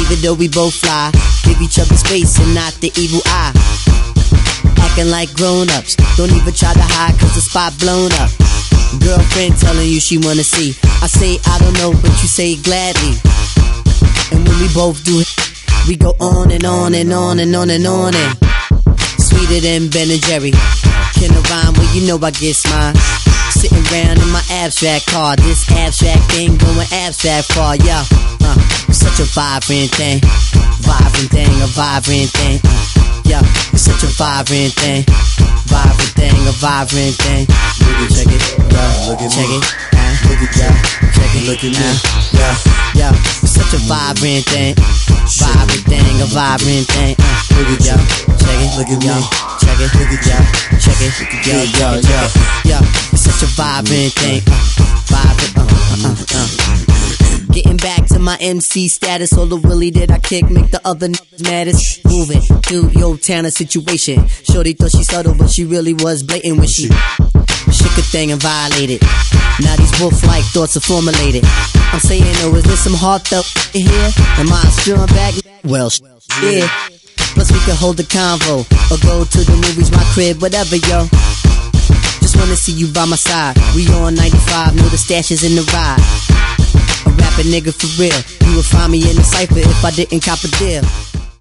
even though we both fly. Give each other space and not the evil eye. Acting like grown-ups, don't even try to hide cause the spot blown up. Girlfriend telling you she wanna see. I say I don't know, but you say gladly. And when we both do it, we go on and on and on and on and on and sweeter than Ben and Jerry. Can I rhyme? Well, you know I get mine. Sitting round in my abstract car. This abstract thing going abstract far, yeah. It's such a vibrant thing. Vibrant thing, a vibrant thing. Yeah, it's such a vibrant thing. Vibrant thing, a vibrant thing. Check it, yeah, look at check me. Look at ya, check it, look at me. Yeah, yeah, it's such a vibrant thing. Vibrant thing, a vibrant thing. Look at ya, check it, look at me. Check it, look at ya, check it, yeah, it's such a vibrant thing. Getting back to my MC status, all the willy that I kick make the other niggas maddest. Moving through your town situation. Shorty thought she subtle, but she really was blatant when she shook a thing and violated. Now these wolf-like thoughts are formulated. I'm saying, oh, is there some heartfelt in here? Am I strung back? Well, yeah. Plus we can hold a convo or go to the movies, my crib, whatever, yo. Just wanna see you by my side. We on 95, know the stash is in the ride. A rapping nigga for real. You would find me in the cypher if I didn't cop a deal.